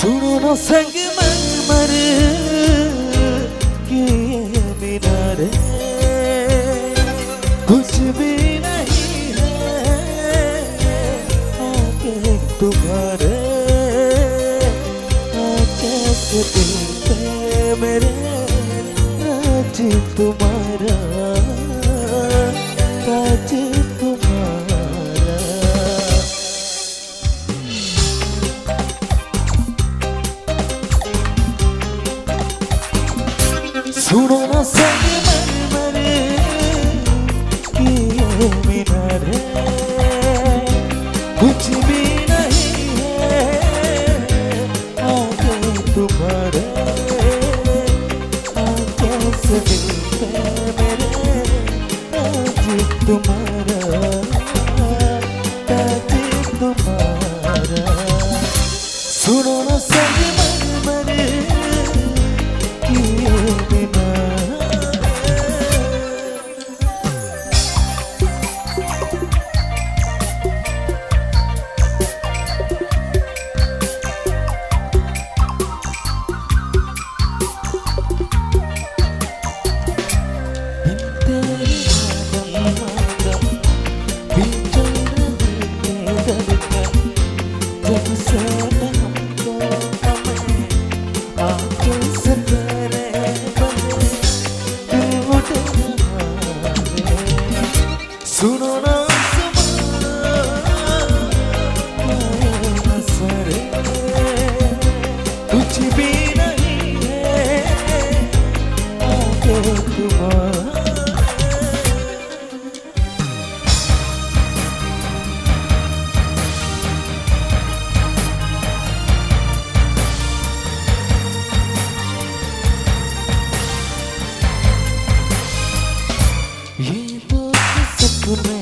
सुनो ना संगमरमर की ये मीनारे, कुछ भी नहीं है आगे तुम्हारे। कैसे दिल पे मेरे राज तुम्हारा, राज तुम्हारा। सुनो ना संगमरमर की ये मीनारे, कुछ भी नहीं है आगे तुम्हारे। कैसे दिल पे मेरे राज तुम्हारा, राज तुम्हारा। सुनो ना संगमरमर की ये मीनारे। जब से हमको हमें आंखों से तेरे बने दिल उठ रहा है। सुनो ना सरे, कुछ भी नहीं है आगे तुम्हारा। ये तो सपने